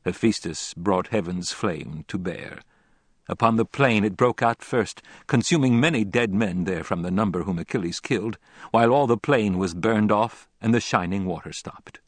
Hephaestus brought heaven's flame to bear. Upon the plain it broke out first, consuming many dead men there from the number whom Achilles killed, while all the plain was burned off and the shining water stopped.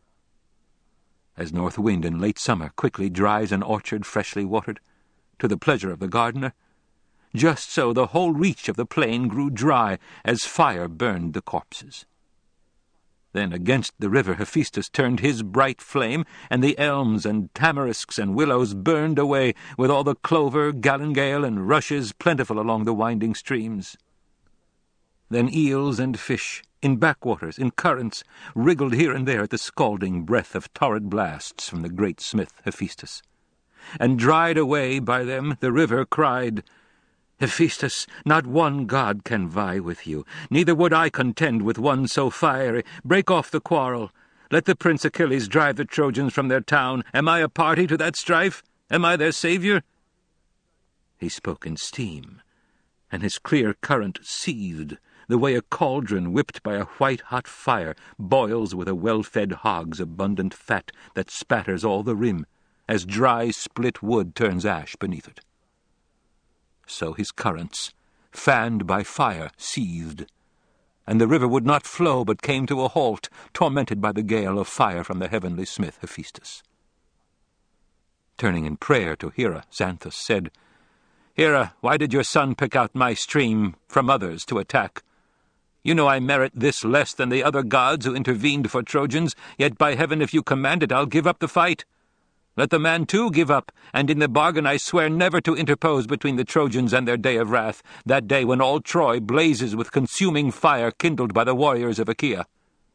As north wind in late summer quickly dries an orchard freshly watered, to the pleasure of the gardener, just so the whole reach of the plain grew dry as fire burned the corpses. Then against the river Hephaestus turned his bright flame, and the elms and tamarisks and willows burned away, with all the clover, galingale, and rushes plentiful along the winding streams. Then eels and fish, in backwaters, in currents, wriggled here and there at the scalding breath of torrid blasts from the great smith Hephaestus. And dried away by them, the river cried, "Hephaestus, not one god can vie with you, neither would I contend with one so fiery. Break off the quarrel. Let the prince Achilles drive the Trojans from their town. Am I a party to that strife? Am I their saviour?" He spoke in steam, and his clear current seethed, the way a cauldron whipped by a white-hot fire boils with a well-fed hog's abundant fat that spatters all the rim, as dry split wood turns ash beneath it. So his currents, fanned by fire, seethed, and the river would not flow but came to a halt, tormented by the gale of fire from the heavenly smith Hephaestus. Turning in prayer to Hera, Xanthus said, "Hera, why did your son pick out my stream from others to attack? You know I merit this less than the other gods who intervened for Trojans, yet by heaven if you command it I'll give up the fight. Let the man too give up, and in the bargain I swear never to interpose between the Trojans and their day of wrath, that day when all Troy blazes with consuming fire kindled by the warriors of Achaea."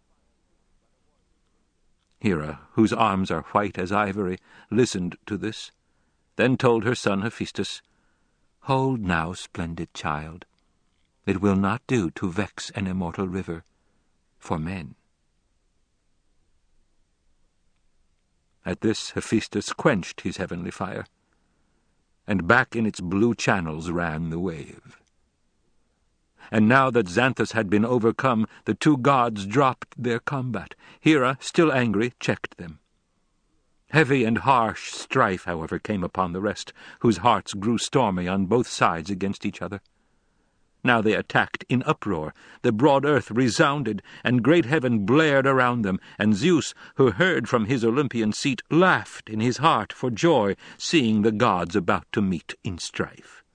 Hera, whose arms are white as ivory, listened to this, then told her son Hephaestus, "Hold now, splendid child. It will not do to vex an immortal river for men." At this Hephaestus quenched his heavenly fire, and back in its blue channels ran the wave. And now that Xanthus had been overcome, the two gods dropped their combat. Hera, still angry, checked them. Heavy and harsh strife, however, came upon the rest, whose hearts grew stormy on both sides against each other. Now they attacked in uproar. The broad earth resounded, and great heaven blared around them, and Zeus, who heard from his Olympian seat, laughed in his heart for joy, seeing the gods about to meet in strife.